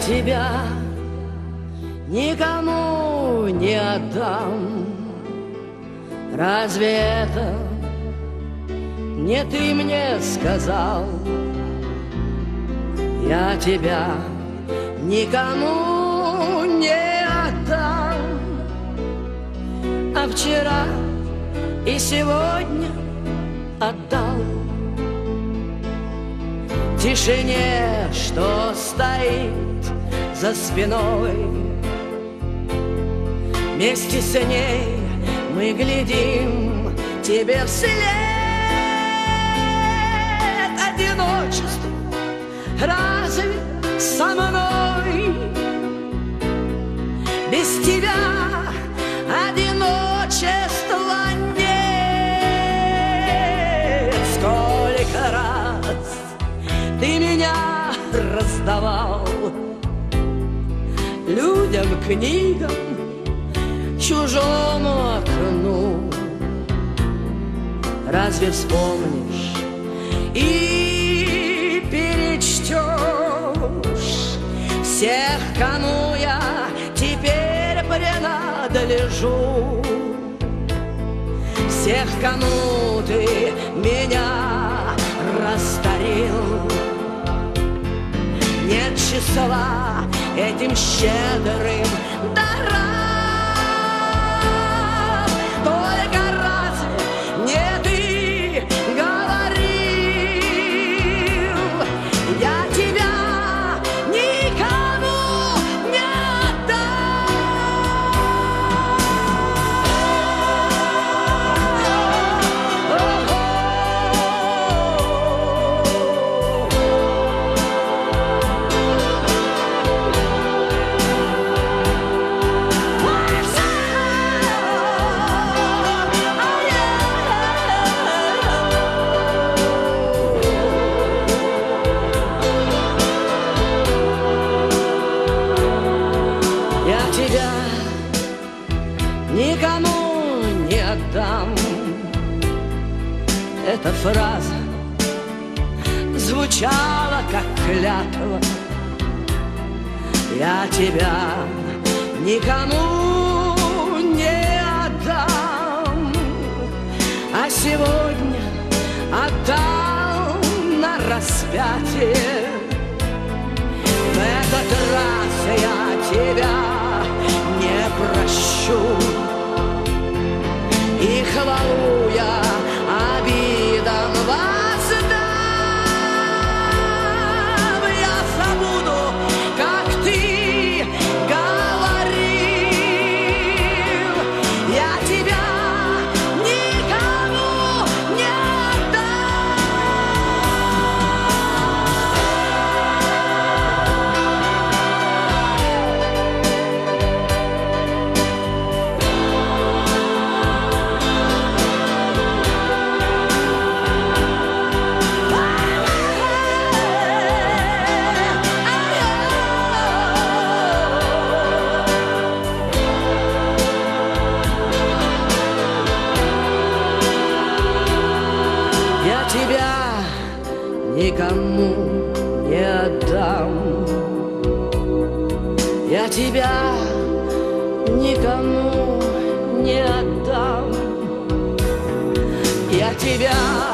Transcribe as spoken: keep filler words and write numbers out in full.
тебя никому не отдам. Разве это не ты мне сказал? Я тебя никому не отдам. А вчера и сегодня отдал тишине, что стоит за спиной. Вместе с ней мы глядим тебе вслед. Одиночество разве со мной? Без тебя одиночества нет. Сколько раз ты меня раздавал людям, книгам, чужому окну. Разве вспомнишь и перечтешь всех, кому я теперь принадлежу? Всех, кому ты меня растворил. Нет числа этим щедрым дарам. Только разве не ты говорил? Я тебя никому не никому не отдам. Эта фраза звучала как клятва. Я тебя никому не отдам. А сегодня отдал на распятие. В этот раз я тебя не прощу. И хвалу я обидам воздам. Я забуду, как ты говорил. Я тебя никому не тебя никому не отдам. Я тебя никому не отдам. Я тебя